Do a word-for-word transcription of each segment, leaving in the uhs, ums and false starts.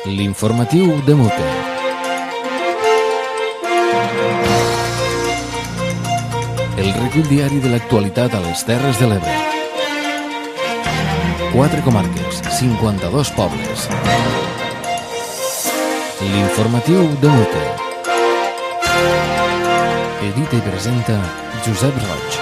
L'informatiu de Mute. El recull diari de l'actualitat a les Terres de l'Ebre. Quatre comarques, cinquanta-dos pobles. L'informatiu de Mute. Edita i presenta Josep Roig.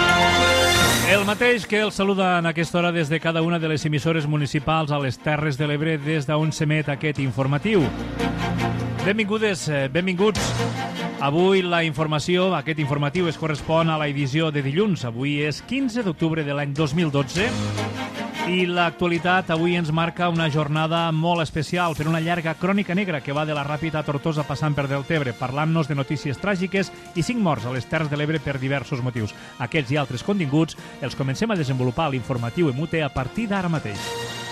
El mateix que el saluda en aquesta hora des de cada una de les emissores municipals a les Terres de l'Ebre, des d'on s'emet aquest informatiu. Benvingudes, benvinguts. Avui la informació, aquest informatiu es correspon a l'edició de dilluns. Avui és quinze d'octubre de l'any dos mil dotze i l'actualitat avui ens marca una jornada molt especial per una llarga crònica negra que va de la Ràpita a Tortosa passant per Deltebre, parlant-nos de notícies tràgiques i cinc morts a les Terres de l'Ebre per diversos motius. Aquests i altres continguts els comencem a desenvolupar a l'informatiu Emute a partir d'ara mateix.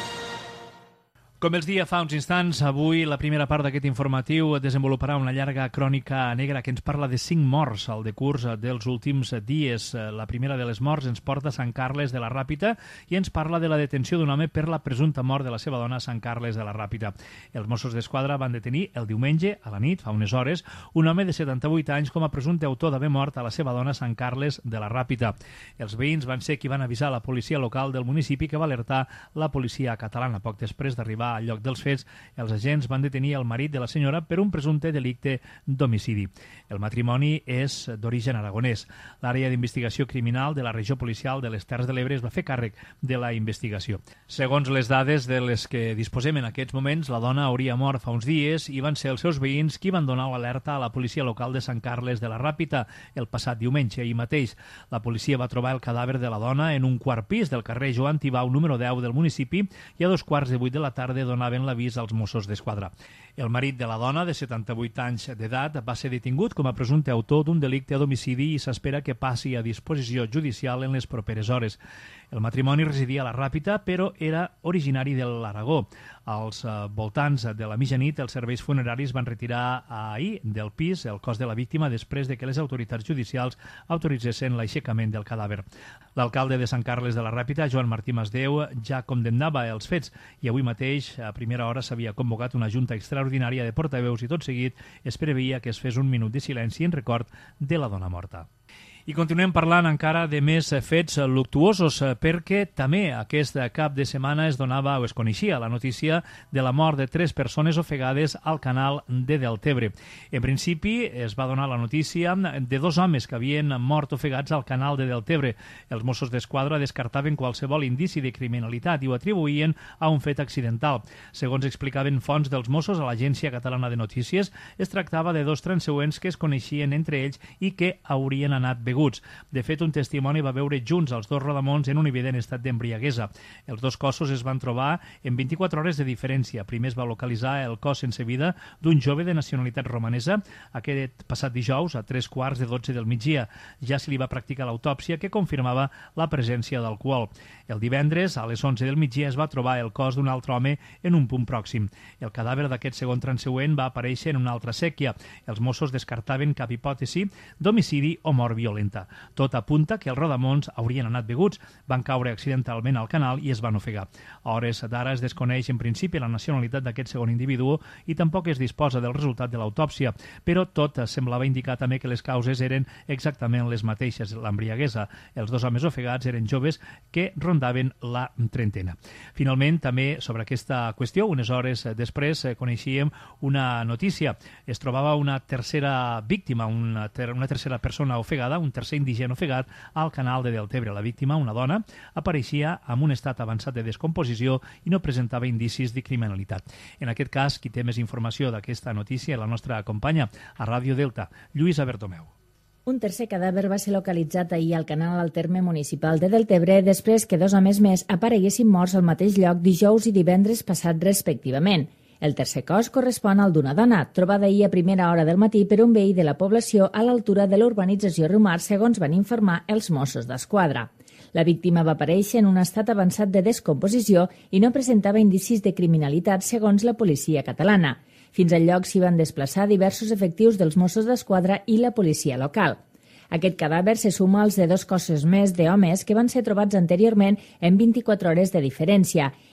Com els dia fa uns instants, avui la primera part d'aquest informatiu desenvoluparà una llarga crònica negra que ens parla de cinc morts al decurs dels últims dies. La primera de les morts ens porta a Sant Carles de la Ràpita i ens parla de la detenció d'un home per la presumpta mort de la seva dona a Sant Carles de la Ràpita. Els Mossos d'Esquadra van detenir el diumenge, a la nit, fa unes hores, un home de setanta-vuit anys com a presumpte autor d'haver mort a la seva dona a Sant Carles de la Ràpita. Els veïns van ser qui van avisar la policia local del municipi, que va alertar la policia catalana. Poc després d'arribar al lloc dels fets, els agents van detenir el marit de la senyora per un presumpte delicte d'homicidi. El matrimoni és d'origen aragonès. L'àrea d'investigació criminal de la regió policial de les Terres de l'Ebre es va fer càrrec de la investigació. Segons les dades de les que disposem en aquests moments, la dona hauria mort fa uns dies i van ser els seus veïns qui van donar l'alerta a la policia local de Sant Carles de la Ràpita el passat diumenge. Ahir mateix, la policia va trobar el cadàver de la dona en un quart pis del carrer Joan Tibau, número deu del municipi, i a dos quarts de vuit de la tarda donaven l'avís als Mossos d'Esquadra. El marit de la dona, de setanta-vuit anys d'edat, va ser detingut com a presumpte autor d'un delicte d'homicidi i s'espera que passi a disposició judicial en les properes hores. El matrimoni residia a la Ràpita, però era originari de l'Aragó. Als voltants de la mitjanit, els serveis funeraris van retirar ahir del pis el cos de la víctima després de que les autoritats judicials autoritzessin l'aixecament del cadàver. L'alcalde de Sant Carles de la Ràpita, Joan Martí Masdeu, ja condemnava els fets i avui mateix, a primera hora, s'havia convocat una junta extraordinària de portaveus i tot seguit es preveia que es fes un minut de silenci en record de la dona morta. I continuem parlant encara de més fets luctuosos, perquè també aquest cap de setmana es donava o es coneixia la notícia de la mort de tres persones ofegades al canal de Deltebre. En principi es va donar la notícia de dos homes que havien mort ofegats al canal de Deltebre. Els Mossos d'Esquadra descartaven qualsevol indici de criminalitat i ho atribuïen a un fet accidental. Segons explicaven fonts dels Mossos a l'Agència Catalana de Notícies, es tractava de dos transeüents que es coneixien entre ells i que haurien anat beguts. De fet, un testimoni va veure junts els dos rodamons en un evident estat d'embriaguesa. Els dos cossos es van trobar en vint-i-quatre hores de diferència. Primer es va localitzar el cos sense vida d'un jove de nacionalitat romanesa aquest passat dijous a tres quarts de dotze del migdia. Ja se li va practicar l'autòpsia que confirmava la presència d'alcohol. El divendres, a les onze del migdia, es va trobar el cos d'un altre home en un punt pròxim. El cadàver d'aquest segon transeüent va aparèixer en una altra sèquia. Els Mossos descartaven cap hipòtesi d'homicidi o mort violenta. Tot apunta que els rodamons haurien anat beguts, van caure accidentalment al canal i es van ofegar. A hores d'ara es desconeix en principi la nacionalitat d'aquest segon individu i tampoc es disposa del resultat de l'autòpsia, però tot semblava indicar també que les causes eren exactament les mateixes, l'embriaguesa. Els dos homes ofegats eren joves que rondaven la trentena. Finalment, també sobre aquesta qüestió, unes hores després coneixíem una notícia. Es trobava una tercera víctima, una, ter una tercera persona ofegada, un tercer indigent ofegat al canal de Deltebre. La víctima, una dona, apareixia en un estat avançat de descomposició i no presentava indicis de criminalitat. En aquest cas, qui té més informació d'aquesta notícia és la nostra companya a Ràdio Delta, Lluïsa Bertomeu. Un tercer cadàver va ser localitzat ahir al canal al terme municipal de Deltebre després que dos homes més apareguessin morts al mateix lloc dijous i divendres passat respectivament. El tercer cos correspon al d'una dona, trobada ahir a primera hora del matí per un veí de la població a l'altura de l'urbanització Riumar, segons van informar els Mossos d'Esquadra. La víctima va aparèixer en un estat avançat de descomposició i no presentava indicis de criminalitat, segons la policia catalana. Fins al lloc s'hi van desplaçar diversos efectius dels Mossos d'Esquadra i la policia local. Aquest cadàver se suma als de dos cossos més d'homes que van ser trobats anteriorment en vint-i-quatre hores de diferència.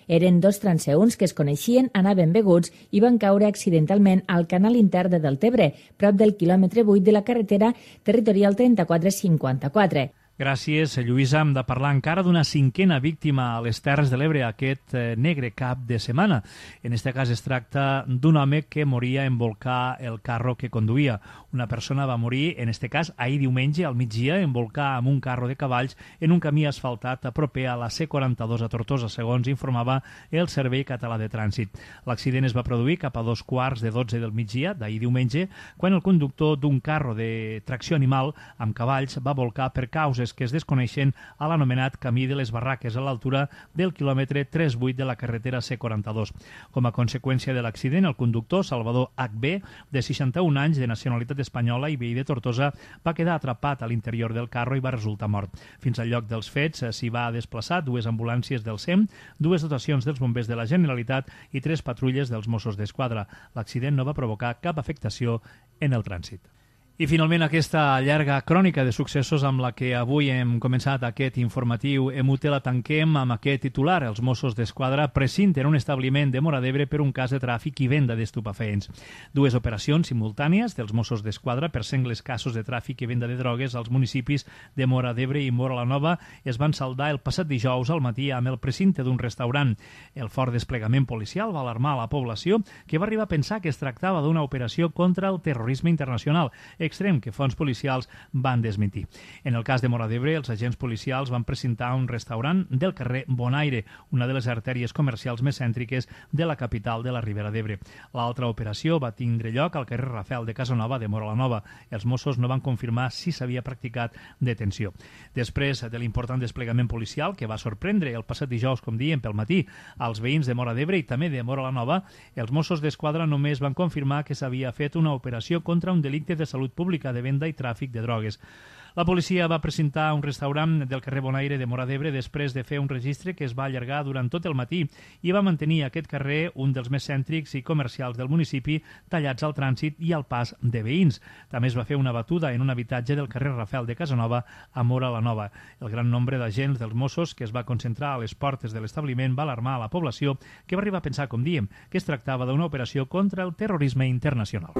Eren dos transeünts que es coneixien, anaven beguts i van caure accidentalment al canal intern de Deltebre, prop del quilòmetre vuit de la carretera territorial trenta-quatre cinquanta-quatre. Gràcies, Lluïsa. Hem de parlar encara d'una cinquena víctima a les Terres de l'Ebre aquest eh, negre cap de setmana. En aquest cas es tracta d'un home que moria en volcar el carro que conduïa. Una persona va morir, en aquest cas, ahir diumenge al migdia, en volcar amb un carro de cavalls en un camí asfaltat proper a la C quaranta-dos a Tortosa, segons informava el Servei Català de Trànsit. L'accident es va produir cap a dos quarts de dotze del migdia d'ahir diumenge, quan el conductor d'un carro de tracció animal amb cavalls va volcar per causes que es desconeixen a l'anomenat Camí de les Barraques a l'altura del quilòmetre trenta i vuit de la carretera C quaranta-dos. Com a conseqüència de l'accident, el conductor Salvador H B, de seixanta-un anys, de nacionalitat espanyola i veí de Tortosa, va quedar atrapat a l'interior del carro i va resultar mort. Fins al lloc dels fets s'hi va desplaçar dues ambulàncies del S E M, dues dotacions dels bombers de la Generalitat i tres patrulles dels Mossos d'Esquadra. L'accident no va provocar cap afectació en el trànsit. I finalment aquesta llarga crònica de successos amb la que avui hem començat aquest informatiu Emute la tanquem amb aquest titular. Els Mossos d'Esquadra precinten un establiment de Móra d'Ebre per un cas de tràfic i venda d'estupefaents. Dues operacions simultànies dels Mossos d'Esquadra per sengles casos de tràfic i venda de drogues als municipis de Móra d'Ebre i Móra la Nova es van saldar el passat dijous al matí amb el precinte d'un restaurant. El fort desplegament policial va alarmar a la població, que va arribar a pensar que es tractava d'una operació contra el terrorisme internacional, extrem que fonts policials van desmentir. En el cas de Móra d'Ebre, els agents policials van precintar un restaurant del carrer Bonaire, una de les artèries comercials més cèntriques de la capital de la Ribera d'Ebre. L'altra operació va tindre lloc al carrer Rafael de Casanova de Móra la Nova. Els Mossos no van confirmar si s'havia practicat detenció. Després de l'important desplegament policial que va sorprendre el passat dijous, com diem, pel matí, als veïns de Móra d'Ebre i també de Móra la Nova, els Mossos d'Esquadra només van confirmar que s'havia fet una operació contra un delicte de salut pública de venda i tràfic de drogues. La policia va precintar un restaurant del carrer Bonaire de Móra d'Ebre després de fer un registre que es va allargar durant tot el matí i va mantenir aquest carrer, un dels més cèntrics i comercials del municipi, tallats al trànsit i al pas de veïns. També es va fer una batuda en un habitatge del carrer Rafael de Casanova a Móra la Nova. El gran nombre d'agents dels Mossos que es va concentrar a les portes de l'establiment va alarmar a la població, que va arribar a pensar, com diem, que es tractava d'una operació contra el terrorisme internacional.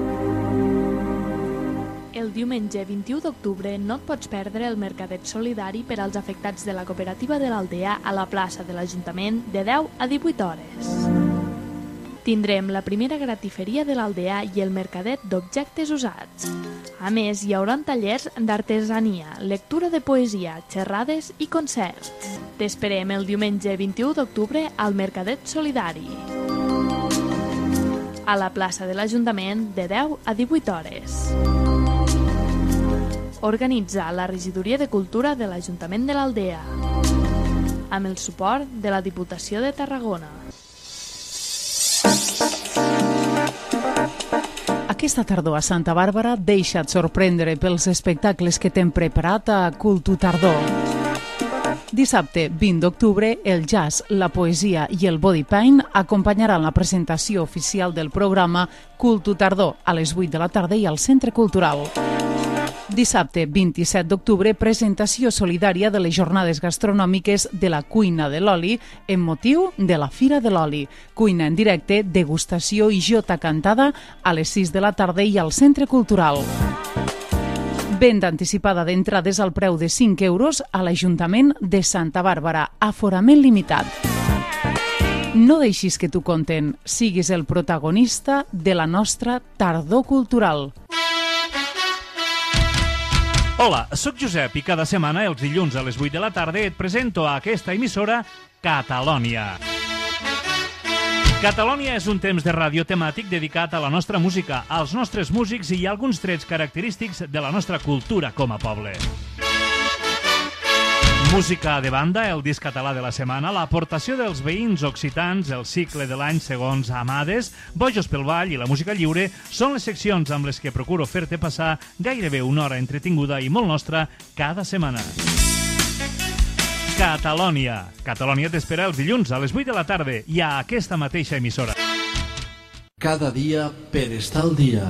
El diumenge vint-i-u d'octubre no et pots perdre el mercadet solidari per als afectats de la cooperativa de l'Aldea a la plaça de l'Ajuntament de deu a divuit hores. Tindrem la primera gratiferia de l'Aldea i el mercadet d'objectes usats. A més, hi haurà tallers d'artesania, lectura de poesia, xerrades i concerts. T'esperem el diumenge vint-i-u d'octubre al mercadet solidari, a la plaça de l'Ajuntament de deu a divuit hores. Organitza la Regidoria de Cultura de l'Ajuntament de l'Aldea, amb el suport de la Diputació de Tarragona. Aquesta tardor a Santa Bàrbara deixa't sorprendre pels espectacles que t'hem preparat a Cultu Tardor. Dissabte vint d'octubre, el jazz, la poesia i el body paint acompanyaran la presentació oficial del programa Cultu Tardor a les vuit de la tarda i al Centre Cultural. Dissabte vint-i-set d'octubre, presentació solidària de les jornades gastronòmiques de la Cuina de l'Oli en motiu de la Fira de l'Oli. Cuina en directe, degustació i jota cantada a les sis de la tarda i al Centre Cultural. Venda anticipada d'entrades al preu de cinc euros a l'Ajuntament de Santa Bàrbara. Aforament limitat. No deixis que t'ho conten. Siguis el protagonista de la nostra tardor cultural. Hola, sóc Josep i cada setmana, els dilluns a les vuit de la tarda, et presento a aquesta emissora Catalònia. Catalònia és un temps de ràdio temàtic dedicat a la nostra música, als nostres músics i a alguns trets característics de la nostra cultura com a poble. Música de banda, el disc català de la setmana, l'aportació dels veïns occitans, el cicle de l'any segons Amades, Bojos pel Ball i la música lliure són les seccions amb les que procuro fer-te passar gairebé una hora entretinguda i molt nostra cada setmana. Catalònia. Catalònia t'espera els dilluns a les vuit de la tarda i a aquesta mateixa emissora. Cada dia per estar al dia.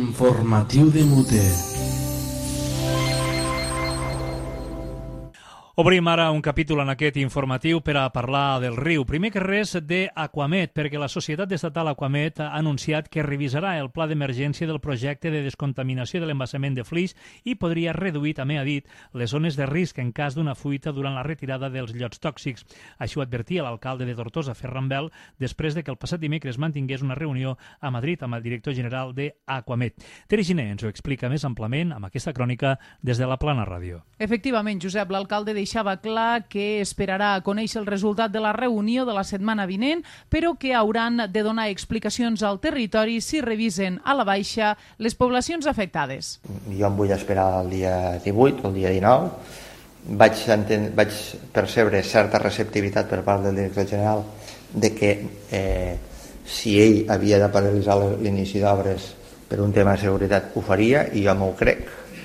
L'informatiu de Mute. Obrim ara un capítol en aquest informatiu per a parlar del riu. Primer que res d'Aquamet, perquè la societat estatal Aquamet ha anunciat que revisarà el pla d'emergència del projecte de descontaminació de l'embassament de Flix i podria reduir, també ha dit, les zones de risc en cas d'una fuita durant la retirada dels llots tòxics. Això advertia l'alcalde de Tortosa, Ferran Bel, després de que el passat dimecres mantingués una reunió a Madrid amb el director general d'Aquamet. Tere Giner ens ho explica més amplament amb aquesta crònica des de la Plana Ràdio. Efectivament, Josep, l'alcalde deixava clar que esperarà a conèixer el resultat de la reunió de la setmana vinent, però que hauran de donar explicacions al territori si revisen a la baixa les poblacions afectades. Jo em vull esperar el dia divuit o el dia dinou. Vaig, enten... vaig percebre certa receptivitat per part del director general de que eh, si ell havia de paralitzar l'inici d'obres per un tema de seguretat ho faria, i jo m'ho crec.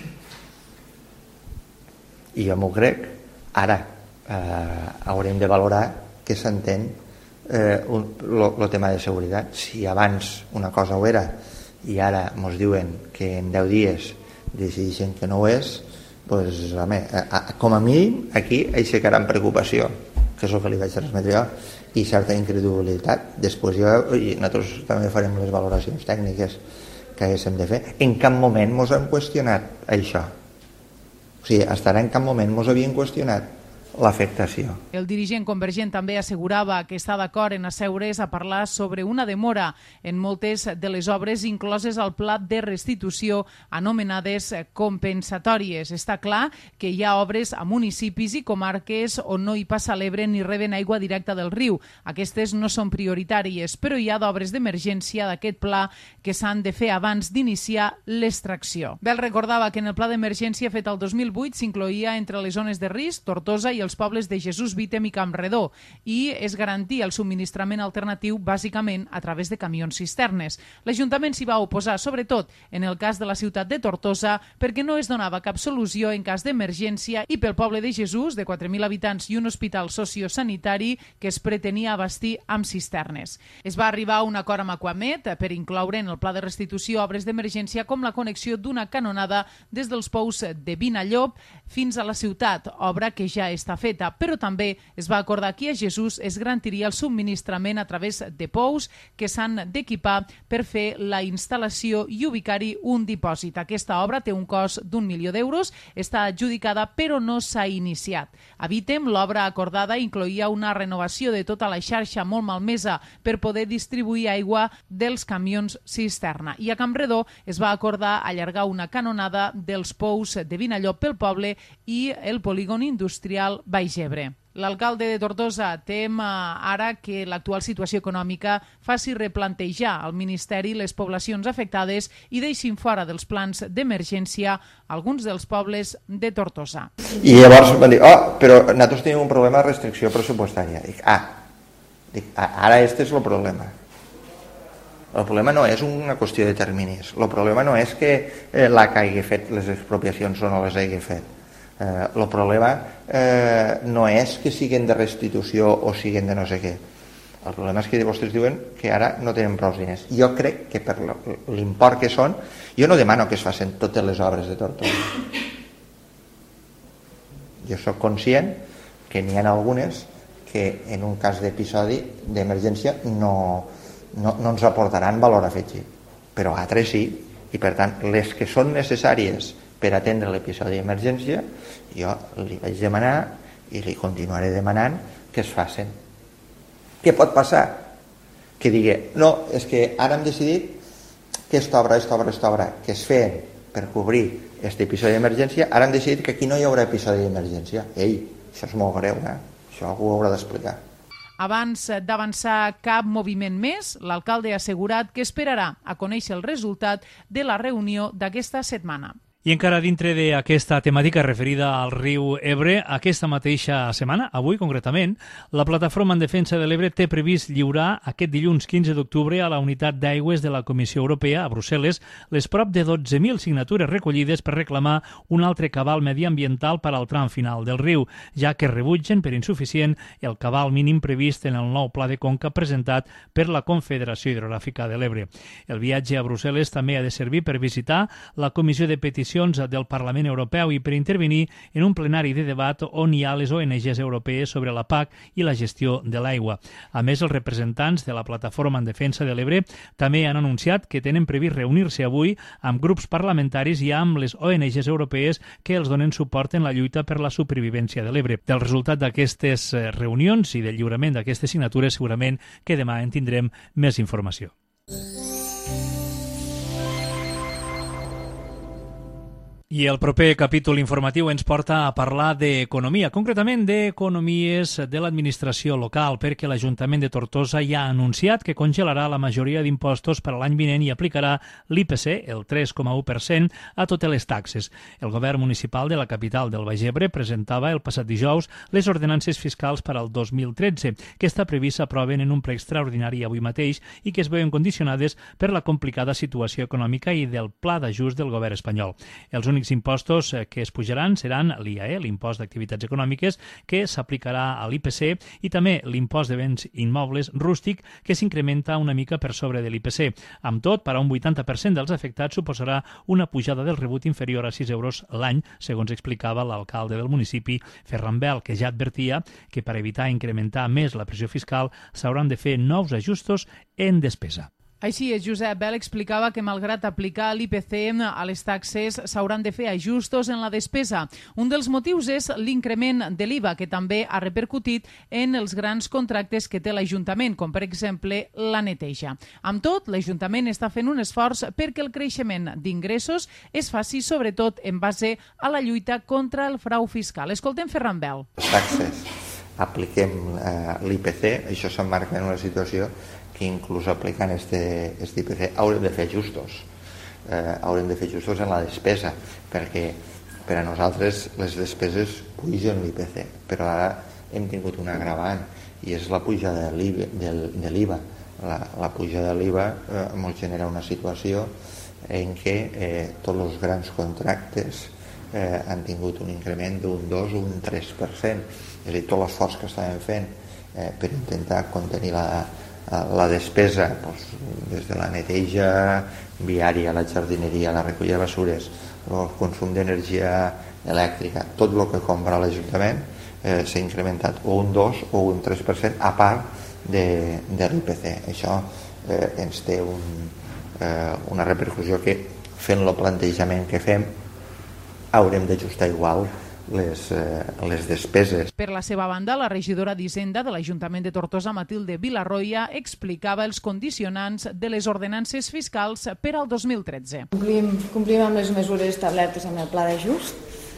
I jo m'ho crec. Ara eh, haurem de valorar què s'entén el tema de seguretat. Si abans una cosa ho era i ara ens diuen que en deu dies decideixen que no ho és, doncs, home, a, a, com a mínim aquí aixecaran preocupació, que és el que li vaig transmetre jo, i certa incredulitat. Després jo, i nosaltres també farem les valoracions tècniques que haguéssim de fer. En cap moment ens hem qüestionat això. O sigui, estarà en cap moment ens havien qüestionat l'afectació. El dirigent convergent també assegurava que està d'acord en asseure's a parlar sobre una demora en moltes de les obres incloses al pla de restitució anomenades compensatòries. Està clar que hi ha obres a municipis i comarques on no hi passa l'Ebre ni reben aigua directa del riu. Aquestes no són prioritàries, però hi ha d'obres d'emergència d'aquest pla que s'han de fer abans d'iniciar l'extracció. Bel recordava que en el pla d'emergència fet el dos mil vuit s'incloïa entre les zones de risc Tortosa i els pobles de Jesús, Vítem i Campredó, i es garantia el subministrament alternatiu bàsicament a través de camions cisternes. L'Ajuntament s'hi va oposar, sobretot en el cas de la ciutat de Tortosa, perquè no es donava cap solució en cas d'emergència, i pel poble de Jesús, de quatre mil habitants i un hospital sociosanitari que es pretenia abastir amb cisternes. Es va arribar a un acord amb Aquamet per incloure en el pla de restitució obres d'emergència com la connexió d'una canonada des dels pous de Vinallop fins a la ciutat, obra que ja està feta, però també es va acordar que a Jesús es garantiria el subministrament a través de pous que s'han d'equipar per fer la instal·lació i ubicar-hi un dipòsit. Aquesta obra té un cost d'un milió d'euros, està adjudicada però no s'ha iniciat. A Vítem, l'obra acordada incloïa una renovació de tota la xarxa molt malmesa per poder distribuir aigua dels camions cisterna. I a Campredó es va acordar allargar una canonada dels pous de Vinallop pel poble i el polígon industrial Baix Ebre. L'alcalde de Tortosa tem ara que l'actual situació econòmica faci replantejar al Ministeri les poblacions afectades i deixin fora dels plans d'emergència alguns dels pobles de Tortosa. I llavors van dir, oh, però nosaltres tenim un problema de restricció pressupostària. Dic, ah, dic, ara este és el problema. El problema no és una qüestió de terminis. El problema no és que l'A C hagi fet les expropiacions o no les hagi fet. Eh, el problema eh, no és que siguin de restitució o siguin de no sé què. El problema és que vostès diuen que ara no tenen prou diners. Jo crec que per l'import que són, jo no demano que es facin totes les obres de Tortosa. Jo sóc conscient que n'hi ha algunes que en un cas d'episodi d'emergència no, no, no ens aportaran valor afegit, però altres sí, i per tant les que són necessàries per atendre l'episodi d'emergència, jo li vaig demanar i li continuaré demanant que es facin. Què pot passar? Que digui, no, és que ara hem decidit que aquesta obra, aquesta obra, aquesta obra, que es feien per cobrir aquest episodi d'emergència, ara hem decidit que aquí no hi haurà episodi d'emergència. Ei, això és molt greu, eh? Això algú ho haurà d'explicar. Abans d'avançar cap moviment més, l'alcalde ha assegurat que esperarà a conèixer el resultat de la reunió d'aquesta setmana. I encara dintre d'aquesta temàtica referida al riu Ebre, aquesta mateixa setmana, avui concretament, la Plataforma en Defensa de l'Ebre té previst lliurar aquest dilluns quinze d'octubre a la Unitat d'Aigües de la Comissió Europea, a Brussel·les, les prop de dotze mil signatures recollides per reclamar un altre cabal mediambiental per al tram final del riu, ja que rebutgen per insuficient el cabal mínim previst en el nou pla de conca presentat per la Confederació Hidrogràfica de l'Ebre. El viatge a Brussel·les també ha de servir per visitar la Comissió de Peticions comissions del Parlament Europeu i per intervenir en un plenari de debat on hi ha les O N Ges europees sobre la P A C i la gestió de l'aigua. A més, els representants de la Plataforma en Defensa de l'Ebre també han anunciat que tenen previst reunir-se avui amb grups parlamentaris i amb les O N Ges europees que els donen suport en la lluita per la supervivència de l'Ebre. Del resultat d'aquestes reunions i del lliurament d'aquestes signatures segurament que demà en tindrem més informació. I el proper capítol informatiu ens porta a parlar d'economia, concretament d'economies de l'administració local, perquè l'Ajuntament de Tortosa ja ha anunciat que congelarà la majoria d'impostos per a l'any vinent i aplicarà l'I P C, el tres coma u per cent, a totes les taxes. El govern municipal de la capital del Baix Ebre presentava el passat dijous les ordenances fiscals per al dos mil tretze, que està previst s'aproven en un ple extraordinari avui mateix i que es veuen condicionades per la complicada situació econòmica i del pla d'ajust del govern espanyol. Els únics impostos que es pujaran seran l'I A E, l'impost d'activitats econòmiques, que s'aplicarà a l'I P C, i també l'impost de béns immobles rústic, que s'incrementa una mica per sobre de l'I P C. Amb tot, per a un vuitanta per cent dels afectats suposarà una pujada del rebut inferior a sis euros l'any, segons explicava l'alcalde del municipi, Ferran Bel, que ja advertia que per evitar incrementar més la pressió fiscal s'hauran de fer nous ajustos en despesa. Així és, Josep Bel explicava que malgrat aplicar l'I P C a les taxes s'hauran de fer ajustos en la despesa. Un dels motius és l'increment de l'I V A, que també ha repercutit en els grans contractes que té l'Ajuntament, com per exemple la neteja. Amb tot, l'Ajuntament està fent un esforç perquè el creixement d'ingressos es faci sobretot en base a la lluita contra el frau fiscal. Escoltem Ferran Bel. Les taxes, apliquem eh, l'I P C, això s'emmarca en una situació que inclús aplicant este, este I P C haurem de fer ajustos. Eh, haurem de fer ajustos en la despesa, perquè per a nosaltres les despeses pugen l'I P C, però ara hem tingut un agravant, i és la pujada de l'I V A. La, la pujada de l'I V A eh, ens genera una situació en què eh, tots els grans contractes eh, han tingut un increment d'un dos o un tres per cent. És a dir, tot l'esforç que estàvem fent eh, per intentar contenir la la despesa, doncs, des de la neteja viària, la jardineria, la recollida de basures, el consum d'energia elèctrica, tot el que compra l'Ajuntament eh, s'ha incrementat o un dos o un tres per cent a part de, de l'I P C. Això eh, ens té un, eh, una repercussió que, fent el plantejament que fem, haurem d'ajustar igual Les, eh, les despeses. Per la seva banda, la regidora d'Hisenda de l'Ajuntament de Tortosa, Matilde Vilarroia, explicava els condicionants de les ordenances fiscals per al dos mil tretze. Complim, complim amb les mesures establertes amb el pla d'ajust.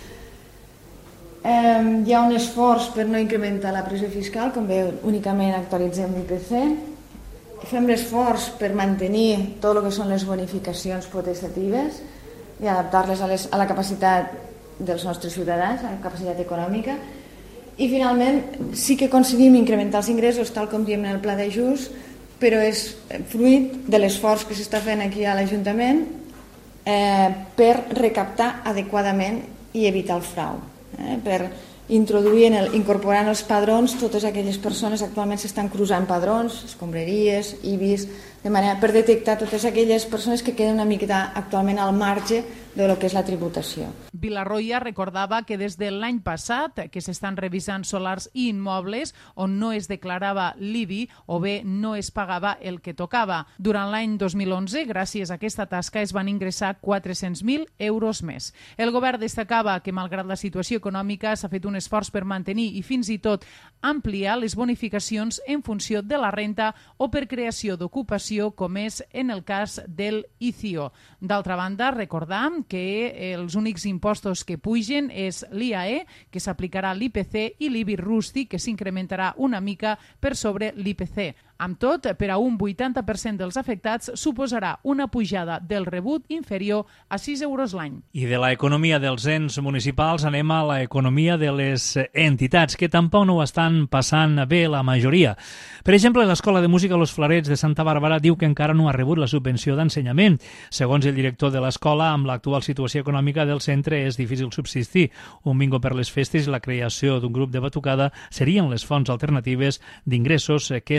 Eh, hi ha un esforç per no incrementar la pressió fiscal, com veu, únicament actualitzem l'I P C. Fem l'esforç per mantenir tot el que són les bonificacions potestatives i adaptar-les a, les, a la capacitat dels nostres ciutadans, la capacitat econòmica, i finalment sí que aconseguim incrementar els ingressos tal com diem en el pla d'ajust, però és fruit de l'esforç que s'està fent aquí a l'Ajuntament eh, per recaptar adequadament i evitar el frau, eh, per introduir, en el, incorporar en els padrons totes aquelles persones. Actualment s'estan cruzant padrons, escombraries, I B I S, de manera per detectar totes aquelles persones que queden una mica actualment al marge de lo que és la tributació. Vilarroia recordava que des de l'any passat que s'estan revisant solars i immobles on no es declarava l'I B I o bé no es pagava el que tocava. Durant l'any dos mil onze, gràcies a aquesta tasca, es van ingressar quatre-cents mil euros més. El govern destacava que, malgrat la situació econòmica, s'ha fet un esforç per mantenir i fins i tot ampliar les bonificacions en funció de la renta o per creació d'ocupació, com és en el cas del I C I O. D'altra banda, recordar que els únics impostos que pugen és l'I A E, que s'aplicarà l'I P C, i l'I B I rústic, que s'incrementarà una mica per sobre l'I P C. Amb tot, per a un vuitanta per cent dels afectats suposarà una pujada del rebut inferior a sis euros l'any. I de l'economia dels ens municipals anem a l'economia de les entitats, que tampoc no ho estan passant bé la majoria. Per exemple, l'Escola de Música Los Flarets de Santa Bàrbara diu que encara no ha rebut la subvenció d'ensenyament. Segons el director de l'escola, amb l'actual situació econòmica del centre és difícil subsistir. Un bingo per les festes i la creació d'un grup de batucada serien les fonts alternatives d'ingressos que es plantegen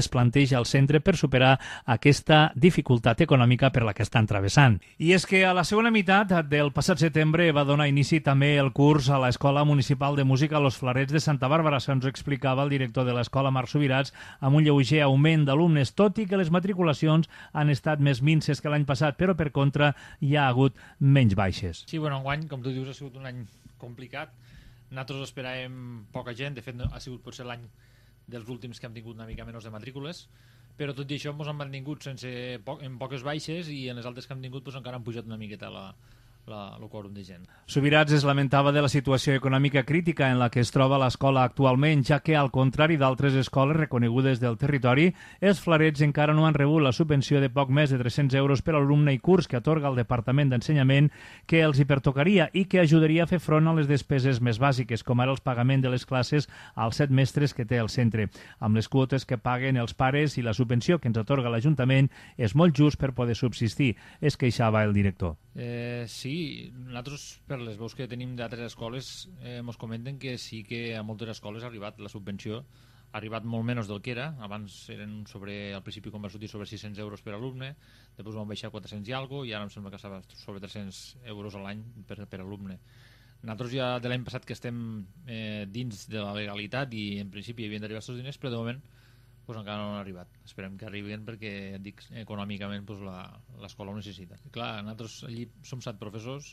afegeix al centre per superar aquesta dificultat econòmica per la que estan travessant. I és que a la segona meitat del passat setembre va donar inici també el curs a l'Escola Municipal de Música Los Flarets de Santa Bàrbara, segons explicava el director de l'escola, Marc Subirats, amb un lleuger augment d'alumnes, tot i que les matriculacions han estat més minces que l'any passat, però per contra hi ha hagut menys baixes. Sí, bueno, enguany, com tu dius, ha sigut un any complicat. Nosaltres esperàvem poca gent, de fet ha sigut potser l'any dels últims que hem tingut una mica menys de matrícules, però tot i això ens han mantingut sense po en poques baixes i en les altres que hem tingut pues, encara han pujat una miqueta la, la, el quòrum de gent. Subirats es lamentava de la situació econòmica crítica en la que es troba l'escola actualment, ja que, al contrari d'altres escoles reconegudes del territori, els Flarets encara no han rebut la subvenció de poc més de tres-cents euros per alumne i curs que atorga el Departament d'Ensenyament, que els hi pertocaria i que ajudaria a fer front a les despeses més bàsiques, com ara el pagament de les classes als set mestres que té el centre. Amb les quotes que paguen els pares i la subvenció que ens atorga l'Ajuntament, és molt just per poder subsistir, es queixava el director. Eh, sí, nosaltres, per les veus que tenim d'altres escoles, eh, ens comenten que sí que a moltes escoles ha arribat la subvenció, ha arribat molt menys del que era. Abans eren sobre, al principi quan va sortir sobre sis-cents euros per alumne, després van baixar a quatre-cents i alguna cosa, i ara em sembla que estava sobre tres-cents euros a l'any per, per alumne. Nosaltres ja de l'any passat que estem eh, dins de la legalitat i en principi havien d'arribar aquests diners, però de moment pues encara no han arribat. Esperem que arribin perquè, dic, econòmicament pues, l'escola ho necessita. I clar, nosaltres allí som set professors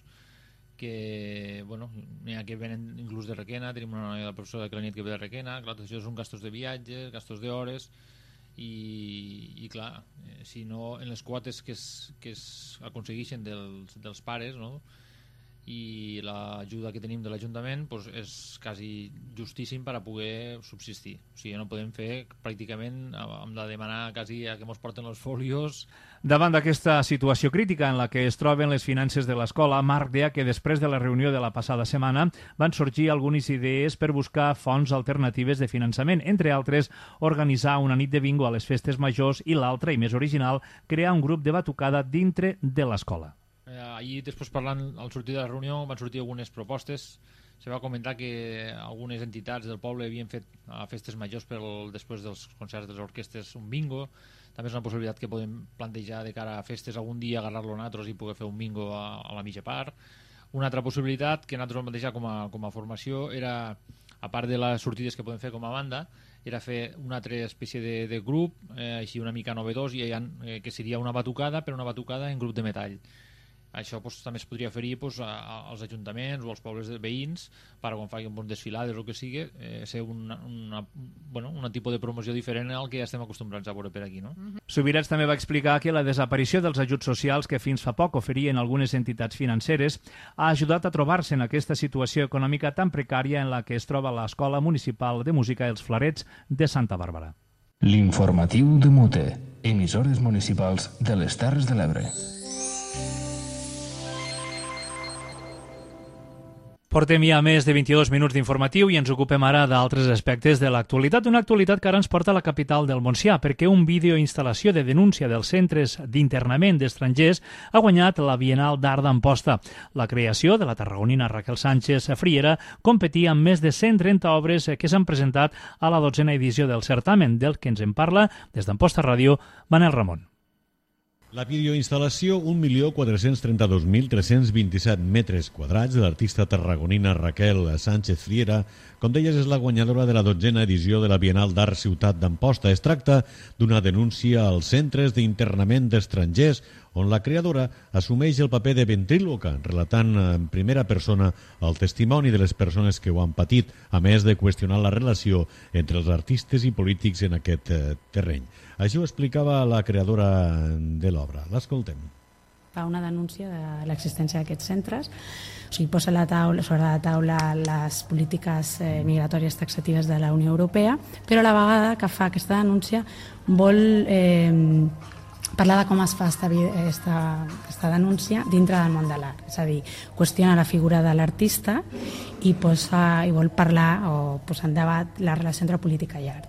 que, bueno, n'hi ha que venen inclús de Requena, tenim una noia de professora de clarinet que ve de Requena, clar, tot això són gastos de viatge, gastos d'hores, i, i clar, eh, si no, en les quotes que es, que es aconsegueixen dels, dels pares, no?, i l'ajuda que tenim de l'Ajuntament pues, és quasi justíssim per a poder subsistir. O sigui, no podem fer pràcticament, hem de demanar quasi a que ens porten els folios. Davant d'aquesta situació crítica en la que es troben les finances de l'escola, Marc deia que després de la reunió de la passada setmana van sorgir algunes idees per buscar fonts alternatives de finançament, entre altres organitzar una nit de bingo a les festes majors i l'altra, i més original, crear un grup de batucada dintre de l'escola. Eh, ahir, després parlant, al sortir de la reunió, van sortir algunes propostes. Se va comentar que algunes entitats del poble havien fet a festes majors per el, després dels concerts de les orquestes un bingo. També és una possibilitat que podem plantejar de cara a festes algun dia, agarrar-lo nosaltres i poder fer un bingo a, a la mitja part. Una altra possibilitat que nosaltres vam plantejar com a, com a formació era, a part de les sortides que podem fer com a banda, era fer una altra espècie de, de grup, eh, així una mica novedós, i ha, eh, que seria una batucada, però una batucada en grup de metall. Això pues, també es podria oferir pues, a, a, als ajuntaments o als pobles de veïns per quan facin bon desfilades o el que sigui, eh, ser una, una, bueno, un tipus de promoció diferent al que ja estem acostumbrats a veure per aquí. No? Mm-hmm. Subirats també va explicar que la desaparició dels ajuts socials que fins fa poc oferien algunes entitats financeres ha ajudat a trobar-se en aquesta situació econòmica tan precària en la que es troba l'Escola Municipal de Música Els Flarets de Santa Bàrbara. L'informatiu de Mute, emissores municipals de les Terres de l'Ebre. Portem ja més de vint-i-dos minuts d'informatiu i ens ocupem ara d'altres aspectes de l'actualitat. Una actualitat que ara ens porta a la capital del Montsià, perquè un vídeo instal·lació de denúncia dels centres d'internament d'estrangers ha guanyat la Bienal d'Art d'Amposta. La creació de la tarragonina Raquel Sánchez Friera competia amb més de cent trenta obres que s'han presentat a la dotzena edició del certamen, del que ens en parla des d'Amposta Ràdio, Manel Ramon. La videoinstal·lació un milió quatre-cents trenta-dos mil tres-cents vint-i-set metres quadrats de l'artista tarragonina Raquel Sánchez Friera, com deies, és la guanyadora de la dotzena edició de la Bienal d'Art Ciutat d'Amposta. Es tracta d'una denúncia als centres d'internament d'estrangers, on la creadora assumeix el paper de ventríloca, relatant en primera persona el testimoni de les persones que ho han patit, a més de qüestionar la relació entre els artistes i polítics en aquest terreny. Això ho explicava la creadora de l'obra. L'escoltem. Fa una denúncia de l'existència d'aquests centres, o sigui, posa la taula, sobre la taula les polítiques eh, migratòries taxatives de la Unió Europea, però a la vegada que fa aquesta denúncia vol eh, parlar de com es fa aquesta denúncia dintre del món de l'art. És a dir, qüestiona la figura de l'artista i, posa, i vol parlar o posar en debat la relació entre política i art.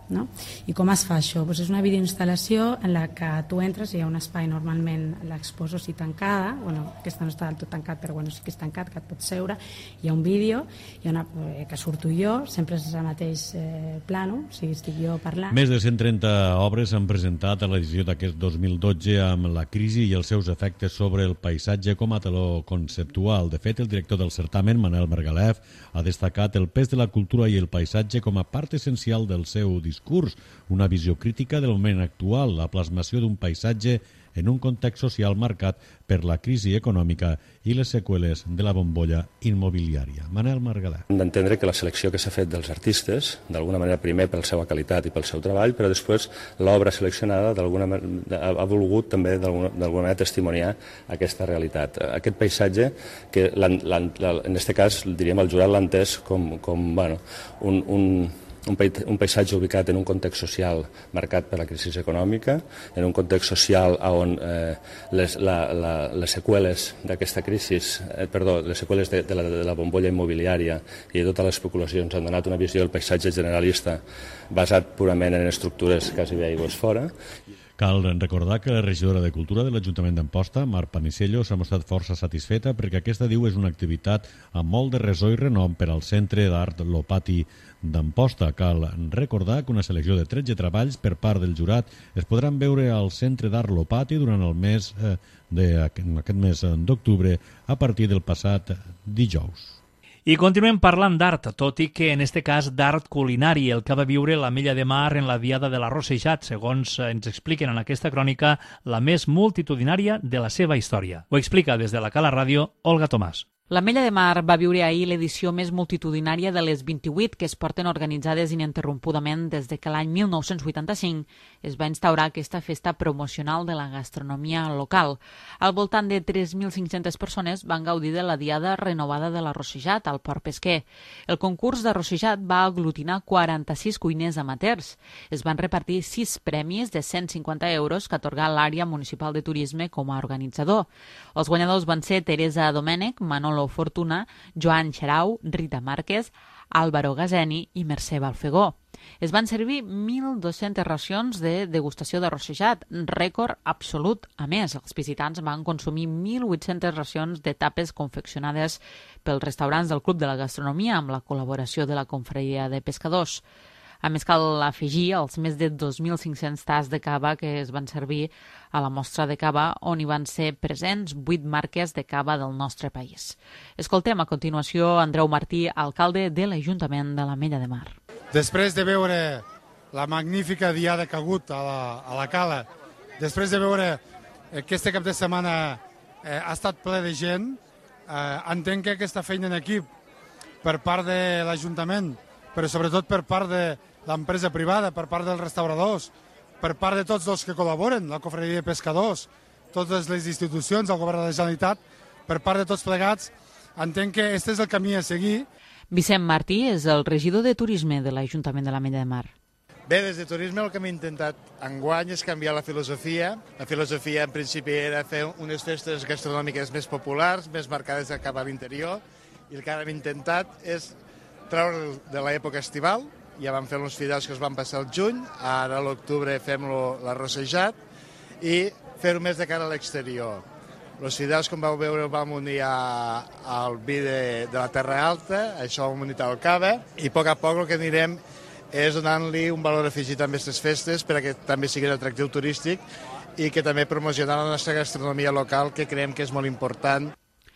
No? I com es fa això? Pues és una videoinstal·lació en la que tu entres, hi ha un espai normalment l'exposo si tancada, bueno, aquesta no està del tot tancat, però bueno, sí que és tancat, que et pots seure, hi ha un vídeo, hi ha una, eh, que surto jo, sempre és el mateix eh, plano, o sigui, estic jo parlant. Més de cent trenta obres s'han presentat a l'edició d'aquest dos mil dotze amb la crisi i els seus efectes sobre el paisatge com a teló conceptual. De fet, el director del certamen, Manel Margalef, ha destacat el pes de la cultura i el paisatge com a part essencial del seu discurs discurs, una visió crítica del moment actual, la plasmació d'un paisatge en un context social marcat per la crisi econòmica i les seqüeles de la bombolla immobiliària. Manel Margalef. Hem d'entendre que la selecció que s'ha fet dels artistes, d'alguna manera primer per la seva qualitat i pel seu treball, però després l'obra seleccionada d'alguna manera ha volgut també d'alguna manera testimoniar aquesta realitat. Aquest paisatge que l'han, l'han, en aquest cas diríem el jurat l'ha entès com, com bueno, un, un Un paisatge ubicat en un context social marcat per la crisi econòmica, en un context social on eh, les, la, la, les seqüeles d'aquesta crisi, eh, perdó, les seqüeles de, de, la, de la bombolla immobiliària i de totes les especulacions han donat una visió del paisatge generalista basat purament en estructures quasi bé aigües fora. Cal recordar que la regidora de Cultura de l'Ajuntament d'Amposta, Mar Panisello, s'ha mostrat força satisfeta perquè aquesta, diu, és una activitat amb molt de ressò i renom per al Centre d'Art Lopati d'Amposta. Cal recordar que una selecció de tretze treballs per part del jurat es podran veure al Centre d'Art Lopati durant el mes eh, de, aquest mes d'octubre a partir del passat dijous. I continuem parlant d'art, tot i que en este cas d'art culinari, el que va viure l'Ametlla de Mar en la Diada de l'Arrossejat, segons ens expliquen en aquesta crònica, la més multitudinària de la seva història. Ho explica des de la Cala Ràdio Olga Tomàs. L'Ametlla de Mar va viure ahir l'edició més multitudinària de les vint-i-vuit que es porten organitzades ininterrompudament des de que l'any mil nou-cents vuitanta-cinc es va instaurar aquesta festa promocional de la gastronomia local. Al voltant de tres mil cinc-centes persones van gaudir de la diada renovada de l'arrossejat al Port Pesquer. El concurs d'arrossejat va aglutinar quaranta-sis cuiners amateurs. Es van repartir sis premis de cent cinquanta euros que atorga l'àrea municipal de turisme com a organitzador. Els guanyadors van ser Teresa Domènech, Manolo Fortuna, Joan Xarau, Rita Márquez, Álvaro Gazeni i Mercè Balfegó. Es van servir mil dues-centes racions de degustació d'arrossejat, rècord absolut. A més, els visitants van consumir mil vuit-centes racions de tapes confeccionades pels restaurants del Club de la Gastronomia amb la col·laboració de la Confraria de Pescadors. A més, cal afegir els més de dos mil cinc-cents tas de cava que es van servir a la mostra de cava, on hi van ser presents vuit marques de cava del nostre país. Escoltem a continuació Andreu Martí, alcalde de l'Ajuntament de l'Ametlla de Mar. Després de veure la magnífica diada que ha hagut a la, a la Cala, després de veure que aquest cap de setmana eh, ha estat ple de gent, eh, entenc que aquesta feina en equip per part de l'Ajuntament, però sobretot per part de l'empresa privada, per part dels restauradors, per part de tots els que col·laboren, la Confraria de Pescadors, totes les institucions, el Govern de la Generalitat, per part de tots plegats, entenc que aquest és el camí a seguir. Vicent Martí és el regidor de Turisme de l'Ajuntament de l'Ametlla de Mar. Bé, des de Turisme el que hem intentat enguany és canviar la filosofia. La filosofia en principi era fer unes festes gastronòmiques més populars, més marcades de cap a l'interior, i el que ara hem intentat és treure de l'època estival. Ja vam fer uns fidels que es van passar al juny, ara a l'octubre fem l'arrossejat i fer-ho més de cara a l'exterior. Els fidels, com vau veure, vam unir a, al vi de, de la Terra Alta, això ho hem unit al cava, i a poc a poc el que anirem és donant-li un valor afegit a aquestes festes perquè també sigui atractiu turístic i que també promocionar la nostra gastronomia local, que creiem que és molt important.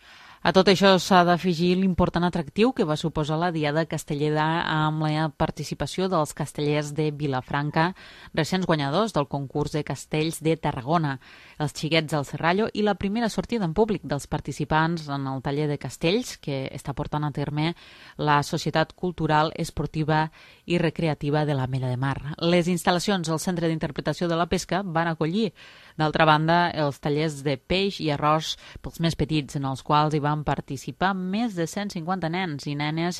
A tot això s'ha d'afegir l'important atractiu que va suposar la Diada Castellera amb la participació dels castellers de Vilafranca, recents guanyadors del concurs de castells de Tarragona, els xiquets del Serrallo i la primera sortida en públic dels participants en el taller de castells que està portant a terme la Societat Cultural, Esportiva i Recreativa de l'Ametlla de Mar. Les instal·lacions al Centre d'Interpretació de la Pesca van acollir, d'altra banda, els tallers de peix i arròs pels més petits, en els quals hi van participar més de cent cinquanta nens i nenes,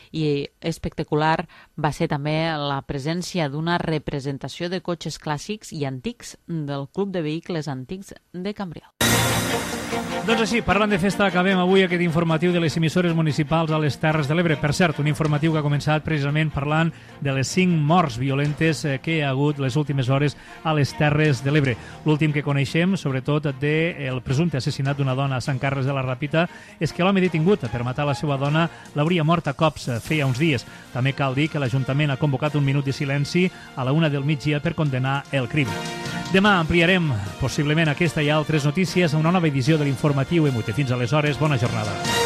i espectacular va ser també la presència d'una representació de cotxes clàssics i antics del Club de Vehicles Antics de Cambril. Doncs així, parlant de festa, acabem avui aquest informatiu de les emissores municipals a les Terres de l'Ebre. Per cert, un informatiu que ha començat precisament parlant de les cinc morts violentes que hi ha hagut les últimes hores a les Terres de l'Ebre. L'últim que coneixem, sobretot del presumpte assassinat d'una dona a Sant Carles de la Ràpita, és que l'home detingut per matar la seva dona l'hauria mort a cops feia uns dies. També cal dir que l'Ajuntament ha convocat un minut de silenci a la una del migdia per condenar el crim. Demà ampliarem, possiblement, aquesta i altres notícies a una nova edició de l'informatiu Emute. Fins aleshores, bona jornada.